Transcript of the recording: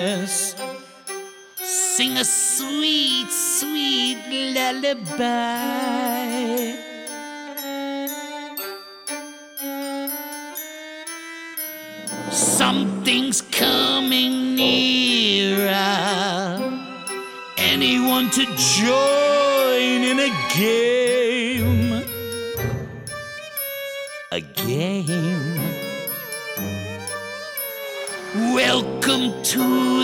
Sing a sweet, sweet lullaby. Something's coming nearer. Anyone to join in a game? A game. Welcome to